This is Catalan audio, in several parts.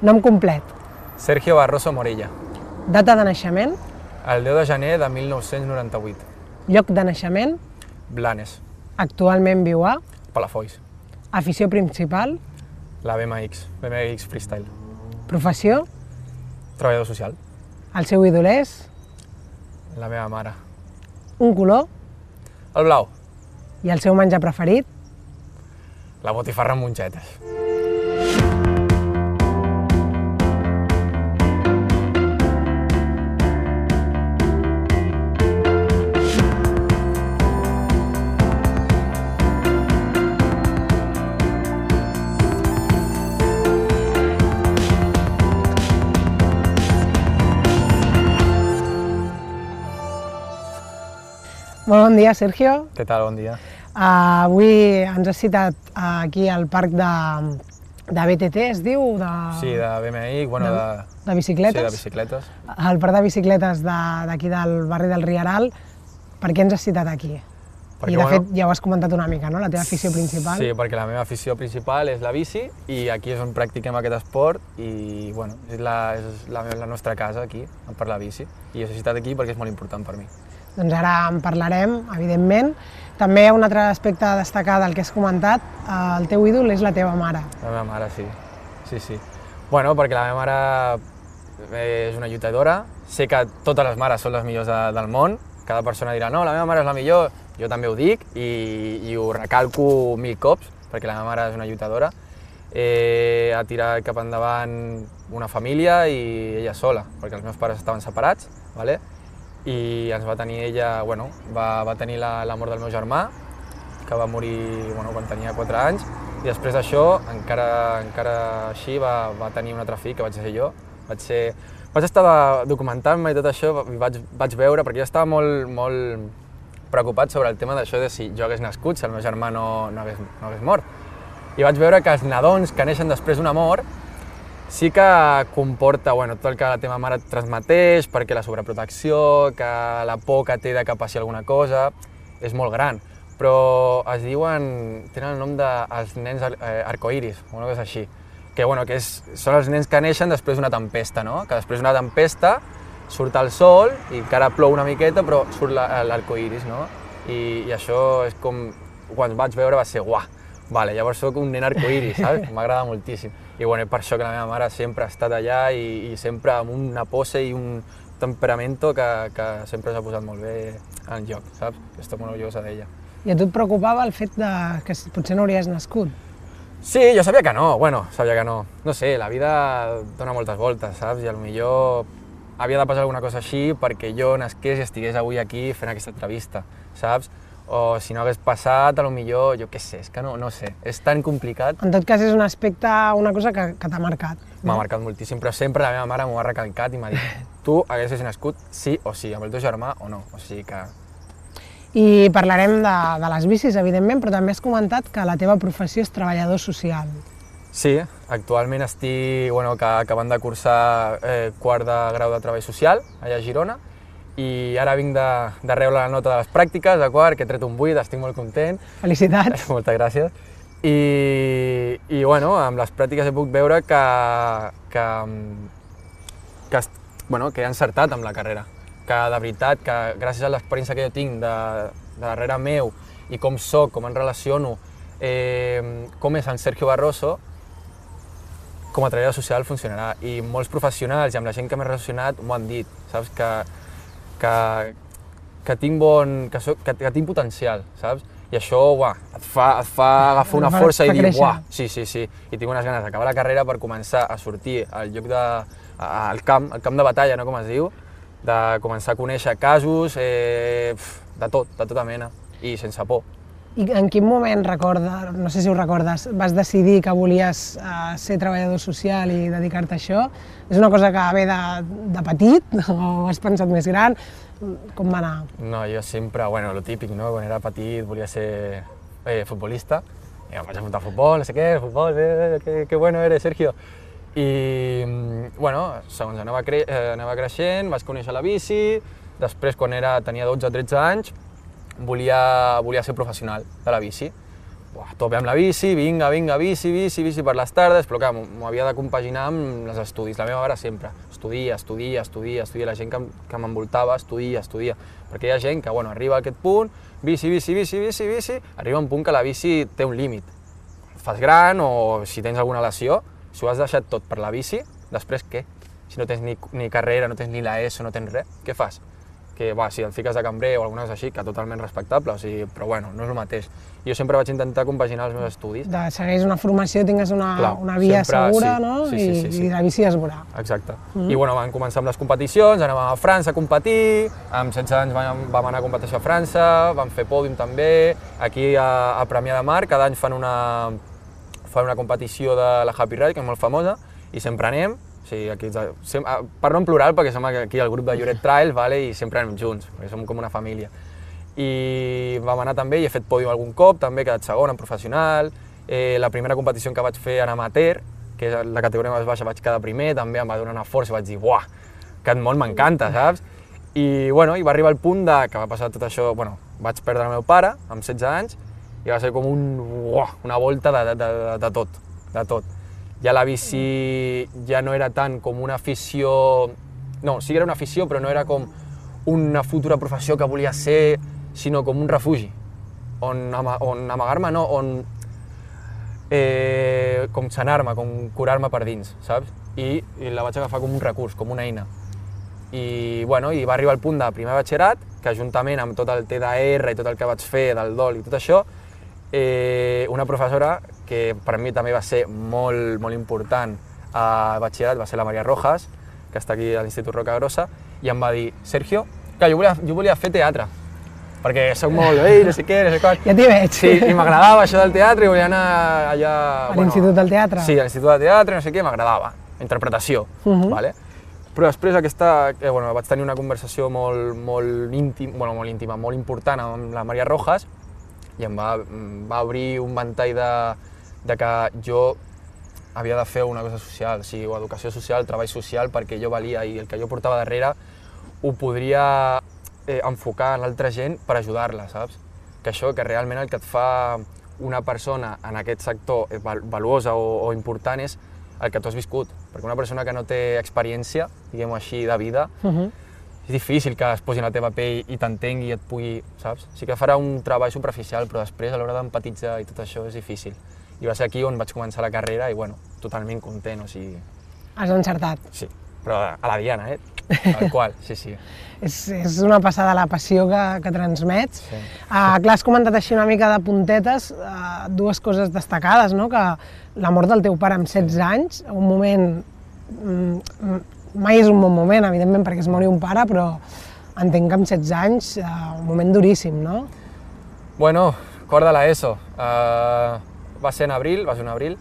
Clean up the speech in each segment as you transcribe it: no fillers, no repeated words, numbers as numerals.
Nom complet. Sergio Barroso Morella. Data de naixement. El 10 de gener de 1998. Lloc de naixement. Blanes. Actualment viu a. Palafolls. Afició principal. La BMX Freestyle. Professió. Treballador social. El seu ídol és. La meva mare. Un color. El blau. I el seu menjar preferit. La botifarra amb mongetes. Molt bon dia, Sergio. Què tal? Bon dia. Avui ens has citat aquí al parc de BTT, es diu? Sí, de BMX, bueno, de bicicletes. Sí, de bicicletes. El parc de bicicletes d'aquí del barri del Rieral. Per què ens has citat aquí? I de fet ja ho has comentat una mica, no? La teva afició principal. Sí, perquè la meva afició principal és la bici i aquí és on practiquem aquest esport i bueno, és la nostra casa aquí, per la bici. I us he citat aquí perquè és molt important per mi. Doncs ara en parlarem, evidentment. També un altre aspecte a destacar del que has comentat, el teu ídol és la teva mare. La meva mare, sí. Sí. Bueno, perquè la meva mare és una lluitadora. Sé que totes les mares són les millors del món. Cada persona dirà, no, la meva mare és la millor. Jo també ho dic i ho recalco 1000 cops, perquè la meva mare és una lluitadora. Ha tirat cap endavant una família i ella sola, perquè els meus pares estaven separats, ¿vale? I ens va tenir ella, bueno, va tenir la mort del meu germà, que va morir quan tenia 4 anys, i després d'això, encara així, va tenir un altre fill, que vaig ser jo. Vaig estar documentant-me i tot això, i vaig veure, perquè jo estava molt preocupat sobre el tema d'això de si jo hagués nascut, si el meu germà no hagués mort. I vaig veure que els nadons que neixen després d'una mort sí que comporta tot el que la teva mare et transmeteix, perquè la sobreprotecció, que la por que té de que passi alguna cosa, és molt gran. Però es diuen, tenen el nom dels nens arcoiris, o una cosa així, que són els nens que neixen després d'una tempesta, no? Que després d'una tempesta surt el sol i encara plou una miqueta, però surt l'arcoiris, no? I això és com, quan vaig veure va ser, uah, vale, llavors soc un nen arcoiris, saps? M'agrada moltíssim. I és per això que la meva mare sempre ha estat allà i sempre amb una pose i un temperamento que sempre s'ha posat molt bé en lloc, saps? Estic molt orgullosa d'ella. I a tu et preocupava el fet que potser no hauries nascut? Sí, jo sabia que no, sabia que no. No sé, la vida dona moltes voltes, saps? I potser havia de passar alguna cosa així perquè jo nasqués i estigués avui aquí fent aquesta entrevista, saps? O si no hagués passat, potser, jo què sé, és que no sé, és tan complicat. En tot cas és un aspecte, una cosa que t'ha marcat. M'ha marcat moltíssim, però sempre la meva mare m'ho ha recalcat i m'ha dit tu haguessis nascut sí o sí, amb el teu germà o no, o sigui que... I parlarem de les bicis, evidentment, però també has comentat que la teva professió és treballador social. Sí, actualment estic acabant de cursar quart de grau de treball social, allà a Girona, i ara vinc de rebre la nota de les pràctiques de quart, que he tret un 8, estic molt content. Felicitats! Moltes gràcies. I amb les pràctiques he pogut veure que he encertat amb la carrera. Que de veritat, que gràcies a l'experiència que jo tinc de darrere meu i com soc, com em relaciono, com és en Sergio Barroso, com a treballador social funcionarà. I molts professionals i amb la gent que m'he relacionat m'ho han dit, saps? Que tinc potencial, saps? I això et fa agafar una força i dir, sí, i tinc unes ganes d'acabar la carrera per començar a sortir al lloc al camp de batalla, no com es diu, de començar a conèixer casos, de tota mena, i sense por. I en quin moment recordes, no sé si ho recordes, vas decidir que volies ser treballador social i dedicar-te a això? És una cosa que ve de petit o has pensat més gran? Com va anar? No, jo sempre, lo típic, no? Quan era petit volia ser futbolista, i em vaig apuntar a futbol, no sé què, futbol, que bueno eres, Sergio. I, segons anava creixent, vaig conèixer la bici, després quan tenia 12 o 13 anys, volia ser professional de la bici, a tope amb la bici, vinga, bici per les tardes, però clar, m'ho havia de compaginar amb els estudis. La meva mare sempre, estudia, la gent que m'envoltava, estudia, perquè hi ha gent que, bueno, arriba a aquest punt, bici, arriba un punt que la bici té un límit. Fas gran o si tens alguna lesió, si ho has deixat tot per la bici, després què? Si no tens ni carrera, no tens ni l'ESO, no tens res, què fas? Que, si et fiques de cambrer o alguna cosa així, que totalment respectable, o sigui, però bueno, no és el mateix. Jo sempre vaig intentar compaginar els meus estudis. Segueix una formació, tingues una via segura, no? I la bici es veurà. Exacte. I bueno, vam començar amb les competicions, anàvem a França a competir, amb 16 anys vam anar a competició a França, vam fer pòdium també, aquí a Premià de Mar, cada any fan una competició de la Happy Ride, que és molt famosa, i sempre anem. Sí, aquí, per no en plural, perquè som aquí el grup de Lloret Trail, i sempre anem junts, perquè som com una família. I vam anar també, i he fet pòdium algun cop, també he quedat segon en professional. La primera competició que vaig fer en amateur, que és la categoria més baixa, vaig quedar primer, també em va donar una força i vaig dir, buah, aquest món m'encanta, saps? I bueno, i va arribar el punt que va passar tot això, bueno, vaig perdre el meu pare amb 16 anys, i va ser com una volta de tot. Ja la bici ja no era tant com una afició... No, sí que era una afició, però no era com una futura professió que volia ser, sinó com un refugi, on amagar-me, no, com sanar-me, com curar-me per dins, saps? I la vaig agafar com un recurs, com una eina. I bueno, i va arribar el punt de primer batxillerat, que juntament amb tot el TDR i tot el que vaig fer del DOL i tot això, una professora que per mi també va ser molt important a batxillerat, va ser la Maria Rojas, que està aquí a l'Institut Rocagrossa, i em va dir, Sergio, que jo volia fer teatre, perquè soc molt, no sé què, no sé qual. Ja t'hi veig. Sí, i m'agradava això del teatre i volia anar allà... A l'Institut del Teatre? Sí, a l'Institut del Teatre, no sé què, m'agradava, interpretació, vale? Però després vaig tenir una conversació molt íntima, molt important amb la Maria Rojas, i em va obrir un ventall de que jo havia de fer una cosa social, o sigui, educació social, treball social, perquè jo valia i el que jo portava darrere ho podria enfocar en l'altra gent per ajudar-la, saps? Que això, que realment el que et fa una persona en aquest sector valuosa o important és el que tu has viscut, perquè una persona que no té experiència, diguem-ho així, de vida, és difícil que es posi en la teva pell i t'entengui i et pugui, saps? Sí que farà un treball superficial, però després a l'hora d'empatitzar i tot això és difícil. I va ser aquí on vaig començar la carrera i, bueno, totalment content, o sigui... Has encertat. Sí, però a la diana, tal qual, sí. És una passada la passió que transmets. Sí. Clar, has comentat així una mica de puntetes, dues coses destacades, no? Que la mort del teu pare amb 16 anys, un moment... Mai és un bon moment, evidentment, perquè es mori un pare, però entenc que amb 16 anys, un moment duríssim, no? Bueno, quart de l'ESO. Va ser en abril,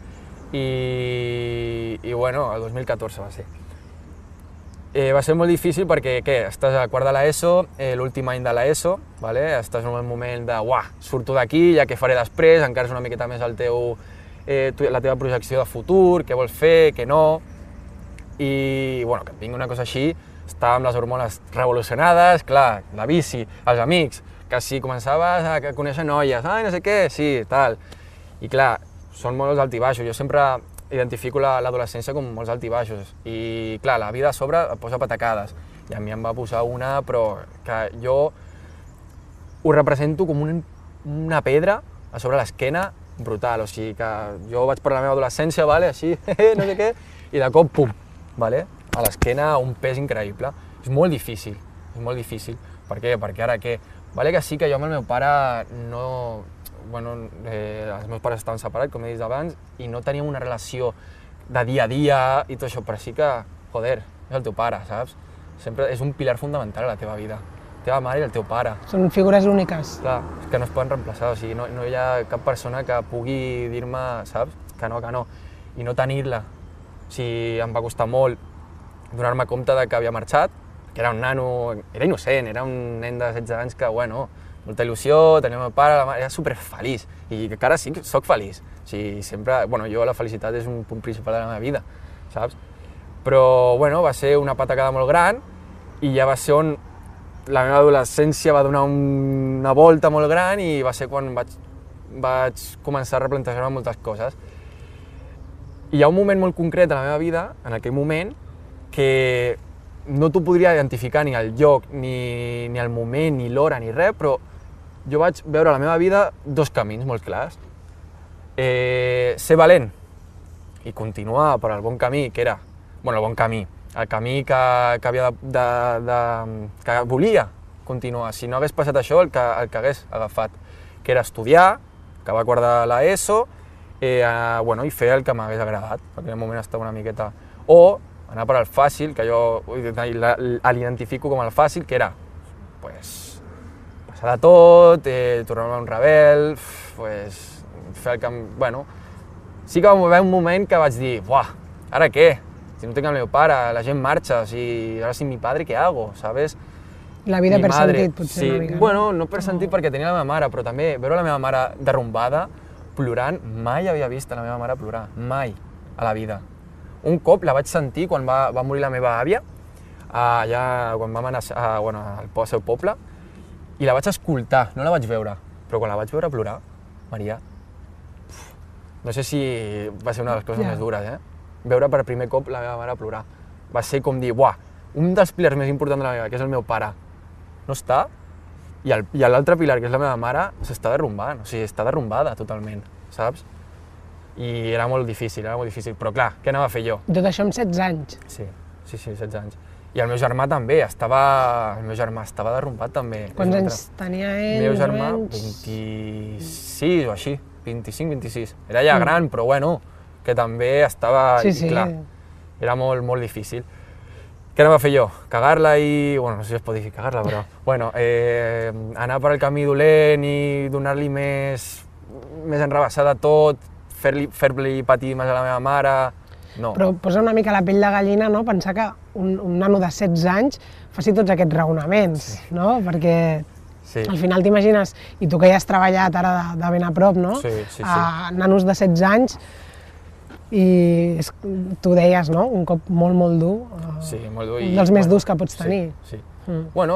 i bueno, el 2014 va ser. Va ser molt difícil perquè, estàs a quart de l'ESO, l'últim any de l'ESO, estàs en un moment de, surto d'aquí, ja què faré després, encara és una miqueta més la teva projecció de futur, què vols fer, què no, i bueno, que et vingui una cosa així, estava amb les hormones revolucionades, clar, la bici, els amics, que si començaves a conèixer noies, no sé què, sí, tal, i clar, són molts altibaixos, jo sempre identifico l'adolescència com molts altibaixos, i clar, la vida a sobre et posa patacades, i a mi em va posar una, però que jo ho represento com una pedra a sobre l'esquena brutal, o sigui que jo vaig per la meva adolescència, així, no sé què, i de cop, pum, a l'esquena un pes increïble. És molt difícil. Per què? Perquè ara què? Que sí que jo amb el meu pare no... els meus pares estaven separats, com he dit abans, i no teníem una relació de dia a dia i tot això, però sí que, joder, és el teu pare, saps? Sempre és un pilar fundamental a la teva vida. La teva mare i el teu pare. Són figures úniques. Clar, és que no es poden reemplaçar, o sigui, no hi ha cap persona que pugui dir-me, saps? Que no, i no tenir-la. O sigui, em va costar molt donar-me compte que havia marxat, que era un nano, era innocent, era un nen de 16 anys que, molta il·lusió, tenia el meu pare, la mare, era superfeliç, i que encara sí que soc feliç. O sigui, sempre, jo la felicitat és un punt principal de la meva vida, saps? Però, va ser una patacada molt gran, i ja va ser on la meva adolescència va donar una volta molt gran, i va ser quan vaig vaig començar a replantejar-me moltes coses. I hi ha un moment molt concret a la meva vida, en aquell moment, que no t'ho podria identificar ni el lloc, ni el moment, ni l'hora, ni res, però jo vaig veure a la meva vida dos camins molt clars. Ser valent i continuar per al bon camí, que era, bueno, el bon camí, el camí que volia continuar. Si no hagués passat això, el que hagués agafat, que era estudiar, acabar quart de l'ESO, bueno, i fer el que m'hagués agradat, en aquell moment estava una miqueta... O anar per al fàcil, que jo l'identifico com el fàcil, que era pues, passar de tot, tornar-me un rebel, pues, fer el que... Bueno, sí que va haver un moment que vaig dir, buah, ara què? Si no tinc el meu pare, la gent marxa, o sigui, ara sin mi padre, què hago, sabes? La vida per sentit, potser, una mica. Bueno, no per sentit perquè tenia la meva mare, però també veure la meva mare derrumbada, plorant, mai havia vist la meva mare plorar, mai, a la vida. Un cop la vaig sentir quan va morir la meva àvia, allà quan vam anar al seu poble, i la vaig escoltar, no la vaig veure, però quan la vaig veure plorar, Maria, no sé si va ser una de les coses més dures, veure per primer cop la meva mare plorar. Va ser com dir, buah, un dels pilars més importants de la meva vida, que és el meu pare, no està, i l'altre pilar, que és la meva mare, s'està derrumbant, o sigui, està derrumbada totalment, saps? I era molt difícil, però clar, què anava a fer jo? Tot això amb 16 anys? Sí, 16 anys. I el meu germà també, el meu germà estava derrumbat també. Quants anys tenia ell? El meu germà, 26 o així, 25, 26. Era ja gran, però bueno, que també estava... Sí, clar, era molt, molt difícil. Què anava a fer jo? Cagar-la i... Bueno, no sé si es pot dir cagar-la, però... Bueno, anar per el camí dolent i donar-li més enrabassada tot, fer-li patir més a la meva mare... No. Però posa una mica la pell de gallina, no? Pensar que un nano de 16 anys faci tots aquests raonaments, no? Perquè al final t'imagines, i tu que ja has treballat ara de ben a prop, no? Sí. Nanos de 16 anys, i tu deies, no? Un cop molt, molt dur. Sí, molt dur. Un dels més durs que pots tenir. Sí. Bueno,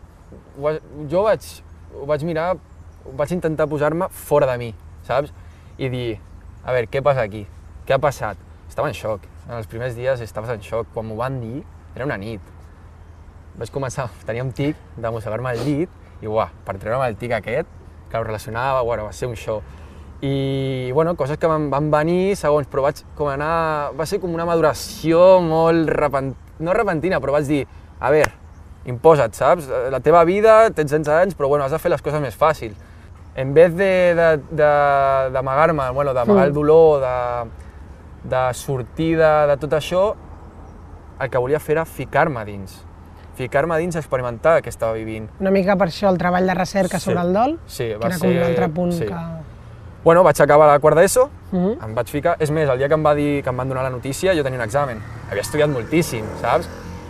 jo vaig mirar, vaig intentar posar-me fora de mi, saps? I dir, a veure, què passa aquí? Què ha passat? Estava en xoc. En els primers dies estaves en xoc. Quan m'ho van dir, era una nit. Vaig començar, tenia un tic de mossegar-me el llit i, per treure'm el tic aquest, que ho relacionava, va ser un show. I, coses que van venir segons, però va ser com una maduració molt no repentina, però vaig dir, a veure, imposa't, saps? La teva vida, tens 16 anys, però has de fer les coses més fàcils. En vez d'amagar-me, d'amagar el dolor, de sortir de tot això, el que volia fer era ficar-me dins. Ficar-me dins a experimentar el que estava vivint. Una mica per això el treball de recerca sobre el dol? Sí, va ser... Que era com un altre punt que... Bueno, vaig acabar la quart d'ESO, em vaig ficar... És més, el dia que em van donar la notícia jo tenia un examen. Havia estudiat moltíssim, saps?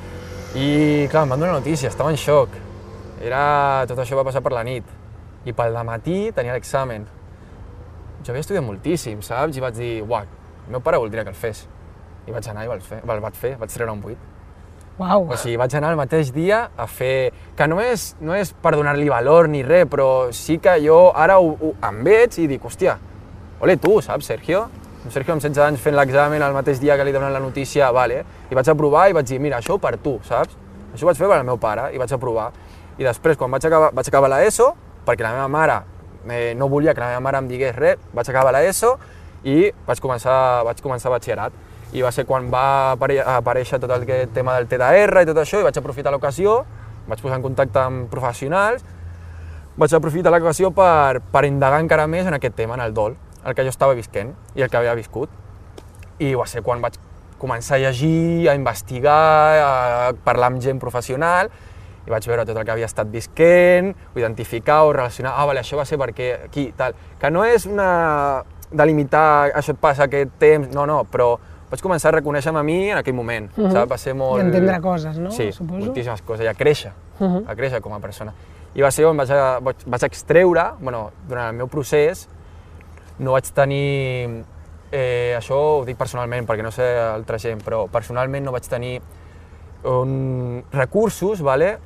I, clar, em van donar la notícia, estava en xoc. Tot això va passar per la nit. I pel dematí tenia l'examen. Jo havia estudiat moltíssim, saps? I vaig dir, el meu pare voldria que el fes. I vaig anar i el vaig fer, vaig treure un 8. Uau! O sigui, vaig anar el mateix dia a fer... Que no és per donar-li valor ni res, però sí que jo ara em veig i dic, hòstia, ole tu, saps, Sergio? Sergio amb 16 anys fent l'examen el mateix dia que li donen la notícia, vale. I vaig aprovar i vaig dir, mira, això per tu, saps? Això ho vaig fer per al meu pare i vaig aprovar. I després, quan vaig acabar l'ESO, perquè la meva mare no volia que la meva mare em digués res, vaig acabar l'ESO i vaig començar batxillerat. I va ser quan va aparèixer tot el tema del TDR i tot això, i vaig aprofitar l'ocasió, vaig posar en contacte amb professionals, vaig aprofitar l'ocasió per indagar encara més en aquest tema, en el dol, el que jo estava visquent i el que havia viscut. I va ser quan vaig començar a llegir, a investigar, a parlar amb gent professional, i vaig veure tot el que havia estat visquent, ho identificar, ho relacionar, això va ser perquè aquí, tal. Que no és delimitar, això et passa aquest temps, no, però vaig començar a reconèixer-me a mi en aquell moment, saps? Va ser molt... I entendre coses, no? Sí, moltíssimes coses, i a créixer com a persona. I va ser on vaig extreure, durant el meu procés, no vaig tenir... Això ho dic personalment, perquè no sé altra gent, però personalment no vaig tenir recursos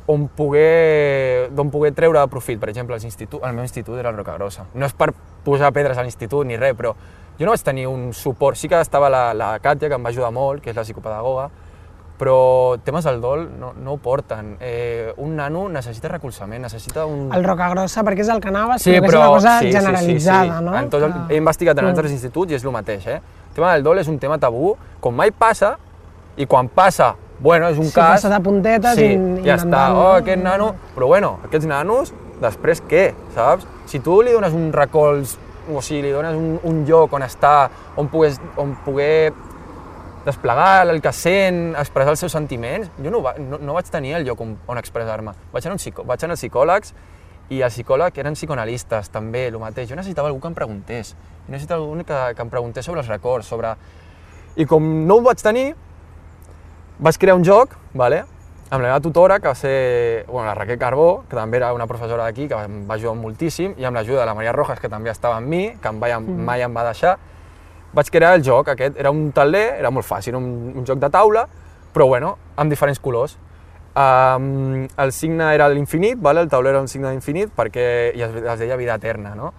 d'on poder treure profit. Per exemple, el meu institut era el Rocagrossa. No és per posar pedres a l'institut ni res, però jo no vaig tenir un suport. Sí que estava la Càtia, que em va ajudar molt, que és la psicopedagoga, però temes del dol no ho porten. Un nano necessita recolzament, necessita un... El Rocagrossa, perquè és el que anaves, però que és una cosa generalitzada, no? He investigat en altres instituts i és el mateix, El tema del dol és un tema tabú, com mai passa, i quan passa, bueno, és un cas... Sí, passa de puntetes i ja està, aquest nano... Però bueno, aquests nanos, després què, saps? Si tu li dones un recolz, o sigui, li dones un lloc on estar, on poder desplegar el que sent, expressar els seus sentiments, jo no vaig tenir el lloc on expressar-me. Vaig anar als psicòlegs i els psicòlegs eren psicoanalistes, també, el mateix. Jo necessitava algú que em preguntés. Jo necessitava algú que em preguntés sobre els records, I com no ho vaig tenir, vaig crear un joc, amb la meva tutora, que va ser la Raquel Carbó, que també era una professora d'aquí, que em va ajudar moltíssim, i amb l'ajuda de la Maria Rojas, que també estava amb mi, que mai em va deixar, vaig crear el joc aquest. Era un tauler, era molt fàcil, un joc de taula, però amb diferents colors. El signe era l'infinit, el tauler era un signe d'infinit, perquè es deia vida eterna, no?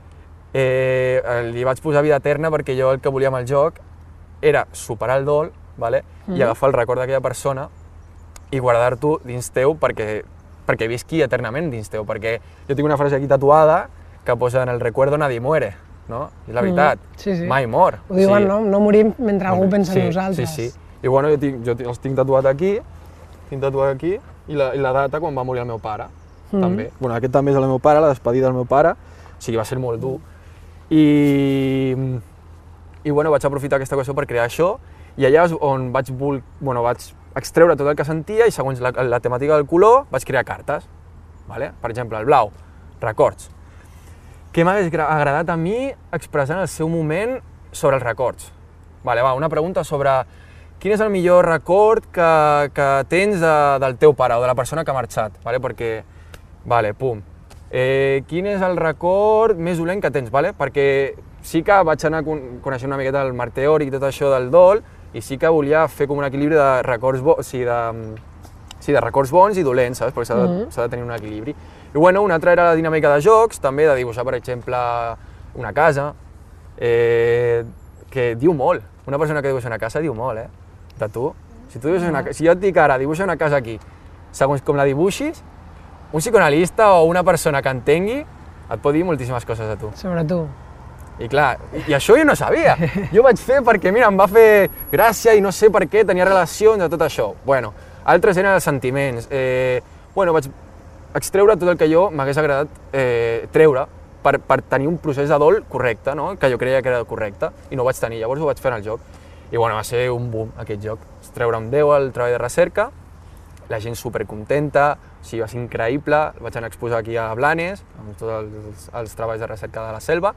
Li vaig posar vida eterna perquè jo el que volia amb el joc era superar el dol, i agafar el record d'aquella persona i guardar-t'ho dins teu perquè visqui eternament dins teu, perquè jo tinc una frase aquí tatuada que posa en el recuerdo nadie muere, no? I és la veritat, mai mor. Ho diuen, no? No morim mentre algú pensa en nosaltres. Sí. I jo els tinc tatuat aquí, i la data quan va morir el meu pare, també. Aquest també és el meu pare, la despedida del meu pare, o sigui, va ser molt dur. I vaig aprofitar aquesta qüestió per crear això, i allà és on vaig extreure tot el que sentia i segons la temàtica del color vaig crear cartes. Per exemple, el blau, records. Què m'hagués agradat a mi expressar en el seu moment sobre els records? Una pregunta sobre quin és el millor record que tens del teu pare o de la persona que ha marxat, perquè, quin és el record més dolent que tens, perquè sí que vaig anar coneixent una miqueta el Marc teòric i tot això del dol, i sí que volia fer com un equilibri de records bons i dolents, saps? Perquè s'ha de tenir un equilibri. I una altra era la dinàmica de jocs, també de dibuixar, per exemple, una casa, que diu molt. Una persona que dibuixa una casa diu molt, de tu. Si jo et dic ara, dibuixa una casa aquí, segons com la dibuixis, un psicoanalista o una persona que entengui et pot dir moltíssimes coses de tu. Sobre tu. I clar, i això jo no sabia. Jo vaig fer perquè, mira, em va fer gràcia i no sé per què tenia relacions de tot això. Altres eren els sentiments. Vaig extreure tot el que jo m'hagués agradat treure per tenir un procés de dol correcte, no? Que jo creia que era correcte, i no ho vaig tenir. Llavors ho vaig fer en el joc. I va ser un boom, aquest joc. Treure amb 10 el treball de recerca, la gent supercontenta, o sigui, va ser increïble. El vaig anar a exposar aquí a Blanes, amb tots els treballs de recerca de la selva,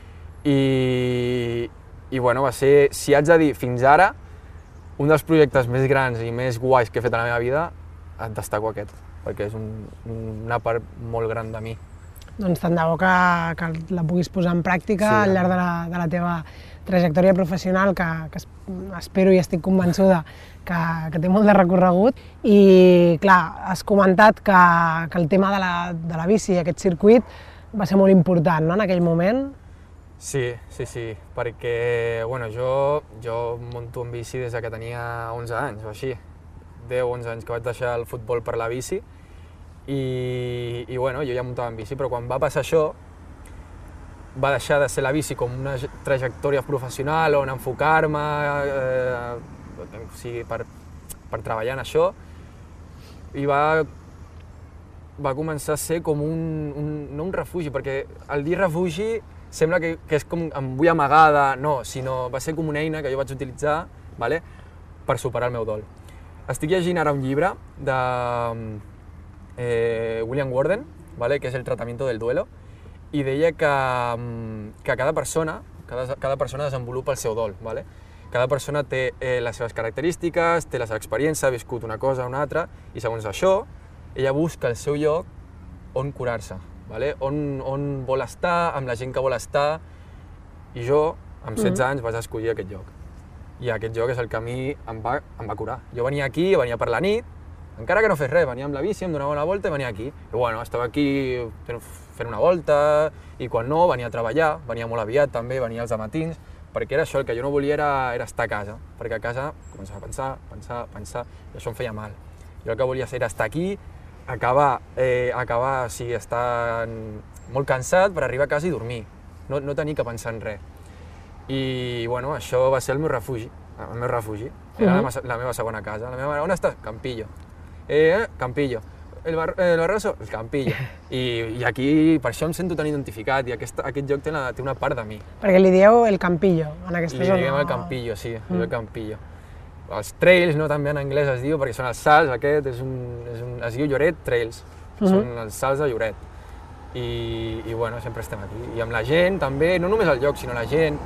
i va ser, si haig de dir, fins ara, un dels projectes més grans i més guais que he fet a la meva vida, et destaco aquest, perquè és una part molt gran de mi. Doncs tant de bo que la puguis posar en pràctica al llarg de la teva trajectòria professional, que espero i estic convençuda que té molt de recorregut. I clar, has comentat que el tema de la bici, aquest circuit, va ser molt important, no?, en aquell moment. Sí, perquè jo monto en bici des que tenia 11 anys o així, 10-11 anys que vaig deixar el futbol per la bici, i jo ja muntava en bici, però quan va passar això va deixar de ser la bici com una trajectòria professional on enfocar-me per treballar en això, i va començar a ser com no un refugi, perquè al dir refugi sembla que és com em vull amagar, no, sinó va ser com una eina que jo vaig utilitzar per superar el meu dol. Estic llegint ara un llibre de William Worden, que és El tratamiento del duelo, i deia que cada persona desenvolupa el seu dol. Cada persona té les seves característiques, té la seva experiència, ha viscut una cosa o una altra, i segons això, ella busca el seu lloc on curar-se, on vol estar, amb la gent que vol estar, i jo, amb 16 anys, vaig escollir aquest lloc. I aquest lloc és el que a mi em va curar. Jo venia aquí, venia per la nit, encara que no fes res, venia amb la bici, em donava una volta i venia aquí. I bueno, estava aquí fent una volta, i quan no, venia a treballar, venia molt aviat també, venia als matins, perquè era això, el que jo no volia era estar a casa, perquè a casa començava a pensar, i això em feia mal. Jo el que volia era estar aquí, acabar, o sigui, estar molt cansat per arribar a casa i dormir, no tenir que pensar en res. I bueno, això va ser el meu refugi, era la meva segona casa. La meva mare, on estàs? Campillo. Campillo. El Barroso? El Campillo. I aquí, per això em sento tan identificat, i aquest lloc té una part de mi. Perquè li dieu el Campillo, en aquesta zona? Li diem el Campillo, sí, el Campillo. Els trails, no, també en anglès es diu, perquè són els salts, aquest es diu Lloret Trails, són els salts de Lloret. I bueno, sempre estem aquí. I amb la gent també, no només el lloc, sinó la gent,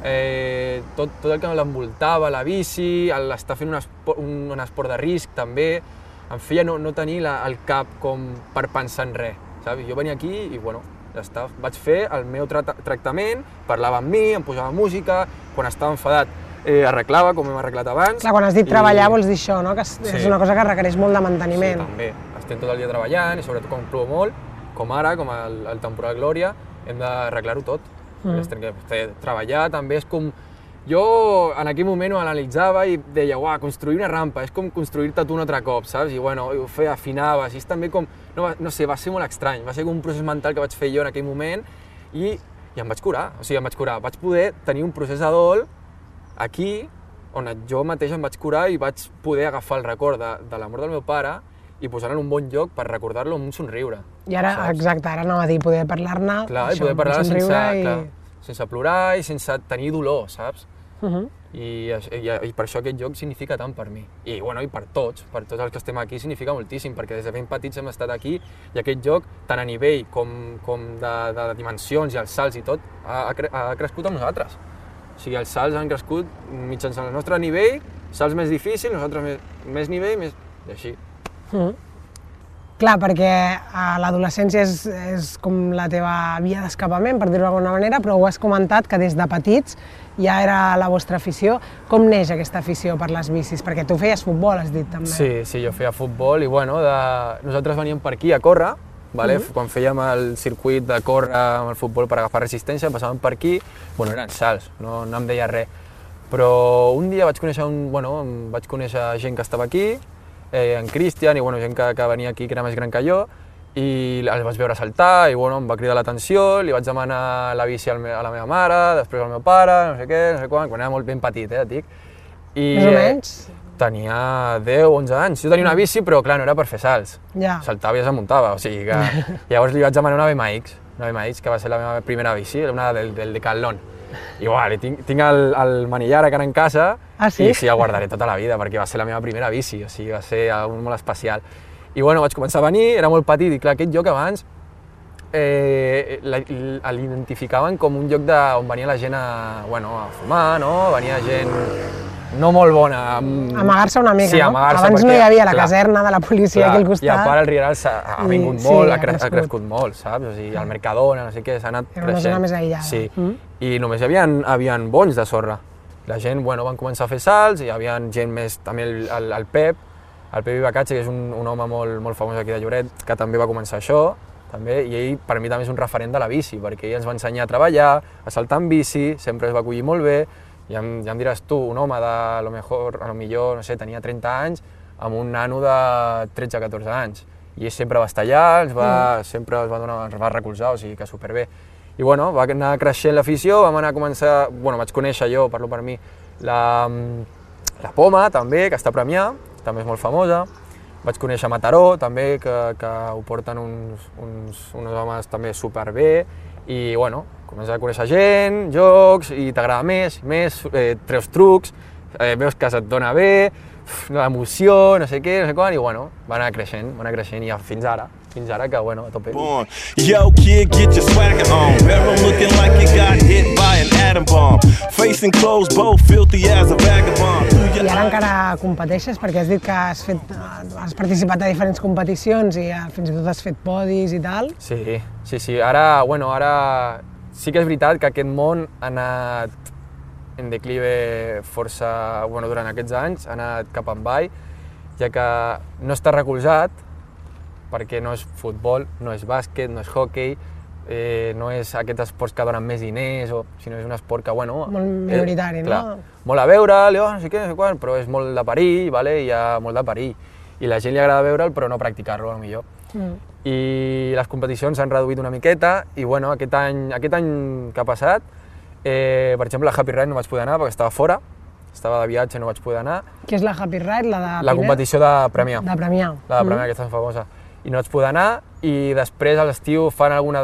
tot el que l'envoltava, la bici, l'estar fent un esport de risc també, em feia no tenir el cap com per pensar en res, saps? Jo venia aquí i bueno, ja està, vaig fer el meu tractament, parlava amb mi, em posava música, quan estava enfadat arreglava, com hem arreglat abans. Clar, quan has dit treballar vols dir això, no? Que és una cosa que requereix molt de manteniment. Sí, també. Estem tot el dia treballant i sobretot quan plou molt, com ara, com el temporal Glòria, hem d'arreglar-ho tot. Treballar també és com... Jo en aquell moment ho analitzava i deia, uah, construir una rampa és com construir-te tu un altre cop, saps? I bueno, ho feia, afinava, així també com... No sé, va ser molt estrany, va ser com un procés mental que vaig fer jo en aquell moment i em vaig curar, vaig poder tenir un procés de dol aquí, on jo mateix em vaig curar i vaig poder agafar el record de la mort del meu pare i posar-lo en un bon lloc per recordar-lo amb un somriure. I ara, exacte, ara anava a dir, poder parlar-ne, clar, i poder parlar sense plorar i sense tenir dolor, saps? I per això aquest lloc significa tant per mi. I bueno, i per tots els que estem aquí significa moltíssim, perquè des de ben petits hem estat aquí i aquest lloc, tant a nivell com de dimensions i els salts i tot, ha crescut amb nosaltres. O sigui, els salts han crescut mitjançant el nostre nivell, salts més difícils, nosaltres més nivell, i així. Clar, perquè l'adolescència és com la teva via d'escapament, per dir-ho d'alguna manera, però ho has comentat que des de petits ja era la vostra afició. Com neix aquesta afició per les bicis? Perquè tu feies futbol, has dit també. Sí, jo feia futbol i bueno, nosaltres veníem per aquí a córrer, quan fèiem el circuit de córrer amb el futbol per agafar resistència, passàvem per aquí, bueno, eren salts, no em deia res. Però un dia vaig conèixer gent que estava aquí, en Cristian i gent que venia aquí que era més gran que jo, i el vaig veure saltar i em va cridar l'atenció, li vaig demanar la bici a la meva mare, després al meu pare, no sé què, no sé quan era molt ben petit, et dic. Més o menys? Tenia 10 o 11 anys. Jo tenia una bici, però clar, no era per fer salts. Saltava i es muntava, o sigui que... Llavors li vaig demanar una BMX, que va ser la meva primera bici, una del Decathlon. I tinc el manillar encara en casa i sí, el guardaré tota la vida perquè va ser la meva primera bici, o sigui, va ser molt especial. I bueno, vaig començar a venir, era molt petit i clar, aquest lloc abans l'identificaven com un lloc on venia la gent a fumar, no? Venia gent no molt bona. Amagar-se una mica, no? Abans no hi havia la caserna de la policia aquí al costat. I a part el Rieral ha vingut molt, ha crescut molt, saps? O sigui, el Mercadona, no sé què, s'ha anat creixent. Era una zona més aïllada. Sí, i només hi havia bonys de sorra. La gent, van començar a fer salts, i hi havia gent més, també el Pep Ibacatge, que és un home molt famós aquí de Lloret, que també va començar això, també, i ell per mi també és un referent de la bici, perquè ell ens va ensenyar a treballar, a saltar en bici, sempre es va acollir molt bé. Ja em diràs tu, un home a lo millor, no sé, tenia 30 anys, amb un nano de 13-14 anys. I ell sempre va estar allà, sempre ens va recolzar, o sigui que superbé. I va anar creixent l'afició, vaig conèixer jo, parlo per mi, la Poma, també, que està a Premià, també és molt famosa. Vaig conèixer Mataró, també, que ho porten uns homes també superbé. I comences a conèixer gent, jocs, i t'agrada més, treus trucs, veus que se't dona bé, l'emoció, no sé què, no sé quan, i va anar creixent i fins ara que, a tope. Yo, kid, get your swagger on. Barrel looking like you got hit by an atom bomb. Facing clothes, both filthy as a vagabond. I ara encara competeixes, perquè has dit que has participat a diferents competicions i fins i tot has fet podis i tal. Sí. Ara sí que és veritat que aquest món ha anat en declive força, durant aquests anys, ha anat cap avall. ja que no està recolzat, perquè no és futbol, no és bàsquet, no és hoquei, no és aquests esports que donen més diners, sinó és un esport que, bueno... Molt minoritari, clar, no? Molt a veure, no sé què, no sé quan, però és molt de perill, vale? Hi ha molt de perill. I la gent li agrada veure'l, però no practicar-lo, potser. I les competicions s'han reduït una miqueta, i bueno, aquest any que ha passat, per exemple, a Happy Ride no vaig poder anar perquè estava fora, estava de viatge, no vaig poder anar. Què és la Happy Ride? La competició de Premià. De Premià. La de Premià, aquesta és famosa. I no vaig poder anar, i després a l'estiu fan alguna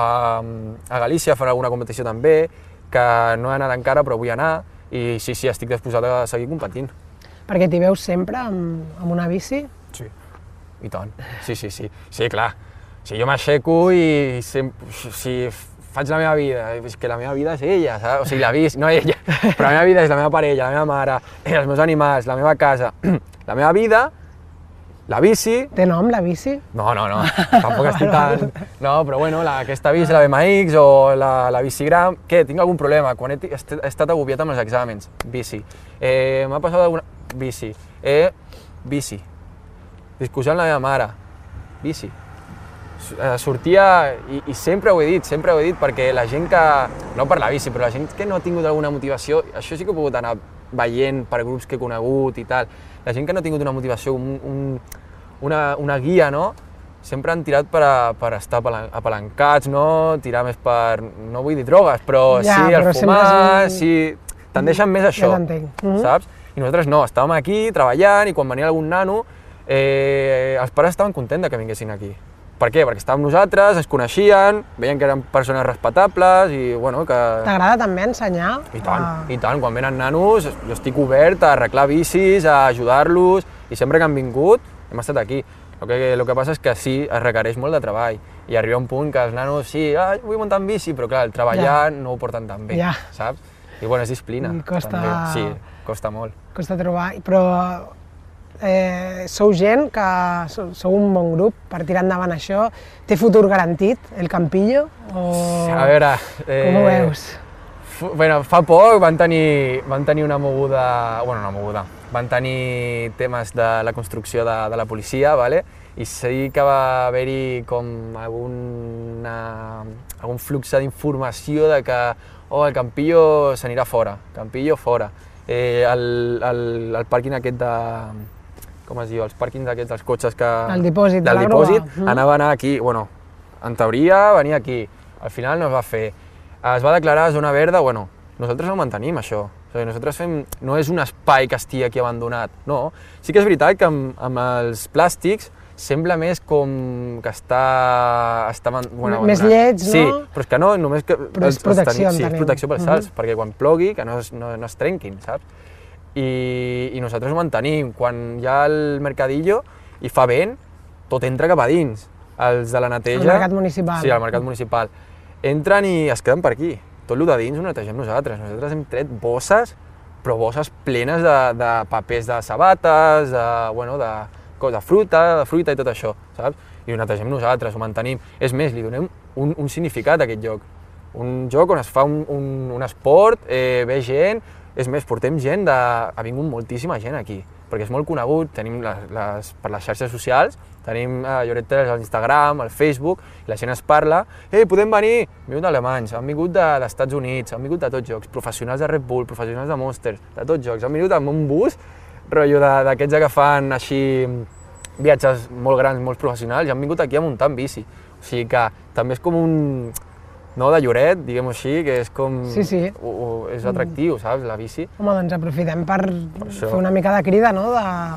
a Galícia, fan alguna competició també, que no he anat encara però vull anar, i sí, estic disposat a seguir competint. Perquè t'hi veus sempre amb una bici? Sí, i tant. Sí, clar. Si jo m'aixeco i faig la meva vida, és que la meva vida és ella, saps? O sigui, la bici, no ella, però la meva vida és la meva parella, la meva mare, els meus animals, la meva casa, la meva vida, la bici... Té nom, la bici? No, tampoc estic tan... No, però bueno, aquesta bici, la BMX o la bicigram... Què, tinc algun problema? Quan he estat agobiat amb els exàmens, bici. M'ha passat alguna... Bici. Bici. Discusió amb la meva mare, bici. Sortia, i sempre ho he dit, perquè la gent que... No per la bici, però la gent que no ha tingut alguna motivació, això sí que he pogut anar veient per grups que he conegut i tal, la gent que no ha tingut una motivació, una guia, no? Sempre han tirat per estar apalancats, no? Tirar més per... No vull dir drogues, però sí, el fumar, sí... Tendeixen més a això, saps? I nosaltres no, estàvem aquí treballant i quan venia algun nano, els pares estaven contents que vinguessin aquí. Per què? Perquè estàvem nosaltres, ens coneixien, veien que eren persones respectables i, bueno, que... T'agrada també ensenyar? I tant, quan venen nanos, jo estic obert a arreglar bicis, a ajudar-los, i sempre que han vingut, hem estat aquí. El que passa és que sí, es requereix molt de treball, i arriba un punt que els nanos, sí, vull muntar en bici, però clar, el treballar no ho porten tan bé, saps? I bueno, és disciplina. Sí, costa molt. Costa trobar, però... Sou gent que sou un bon grup per tirar endavant això. Té futur garantit, el Campillo? A veure... Com ho veus? Bueno, fa poc van tenir una moguda... Bueno, una moguda. Van tenir temes de la construcció de la policia, ¿vale? I sí que va haver-hi com algun flux d'informació de que el Campillo s'anirà fora, Campillo fora. El pàrquing aquest de... com es diu, els pàrquings aquests dels cotxes que... El dipòsit de la dipòsit, anava a anar aquí, bueno, en teoria venia aquí, al final no es va fer. Es va declarar zona verda, bueno, nosaltres no mantenim això, o sigui, nosaltres no és un espai que estigui aquí abandonat, no. Sí que és veritat que amb els plàstics sembla més com que està més lleig, no? Sí, però és que no, només que... Però és protecció, entenem. Sí, és protecció pels salts, perquè quan plogui que no es trenquin, saps? I nosaltres ho mantenim. Quan hi ha el mercadillo i fa vent, tot entra cap a dins. Els de la neteja... El mercat municipal. Sí, el mercat municipal. Entren i es queden per aquí. Tot el de dins ho netegem nosaltres. Nosaltres hem tret bosses, però bosses plenes de papers de sabates, de fruita i tot això, saps? I ho netegem nosaltres, ho mantenim. És més, li donem un significat a aquest lloc. Un lloc on es fa un esport, ve gent. És més, portem gent ha vingut moltíssima gent aquí, perquè és molt conegut, tenim per les xarxes socials, tenim Lloret3 a l'Instagram, al Facebook, i la gent es parla, podem venir, han vingut alemanys, han vingut d'Estats Units, han vingut de tots llocs, professionals de Red Bull, professionals de Monster, de tots llocs, han vingut amb un bus, rotllo d'aquests que fan així viatges molt grans, molt professionals, i han vingut aquí a muntar en bici, o sigui que també és com un... no, de Lloret, diguem-ho així, que és com... Sí. És atractiu, saps, la bici. Home, doncs aprofitem per fer una mica de crida, no?,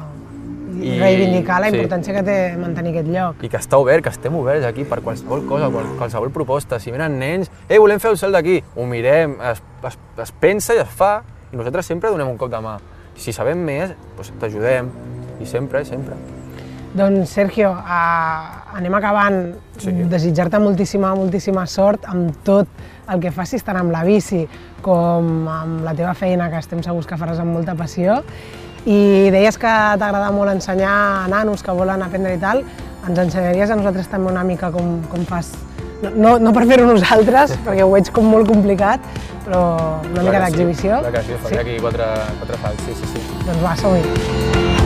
i reivindicar la importància que té mantenir aquest lloc. I que està obert, que estem oberts aquí per qualsevol cosa, qualsevol proposta. Si venen nens, volem fer el cel d'aquí, ho mirem, es pensa i es fa, i nosaltres sempre donem un cop de mà. Si sabem més, doncs t'ajudem, i sempre. Doncs, Sergio, anem acabant. Desitjar-te moltíssima sort amb tot el que facis, tant amb la bici com amb la teva feina, que estem segurs que faràs amb molta passió. I deies que t'agrada molt ensenyar a nanos que volen aprendre i tal. Ens ensenyaries a nosaltres també una mica com fas? No per fer-ho nosaltres, perquè ho veig com molt complicat, però una mica d'exhibició. Clar que sí, faria aquí 4 salts, sí. Doncs va, som-hi.